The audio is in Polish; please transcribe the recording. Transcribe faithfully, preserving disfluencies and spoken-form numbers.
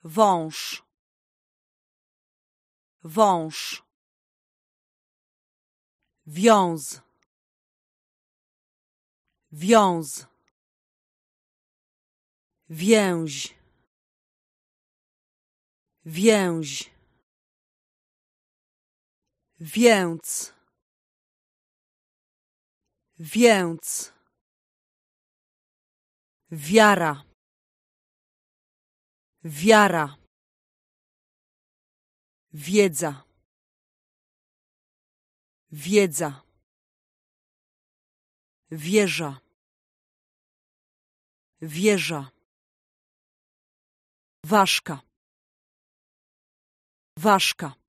wąż, wąż, wiąz, wiąz, więź, więź, więc, więc, wiara, wiara, wiedza, wiedza, wieża, wieża, ważka, ważka.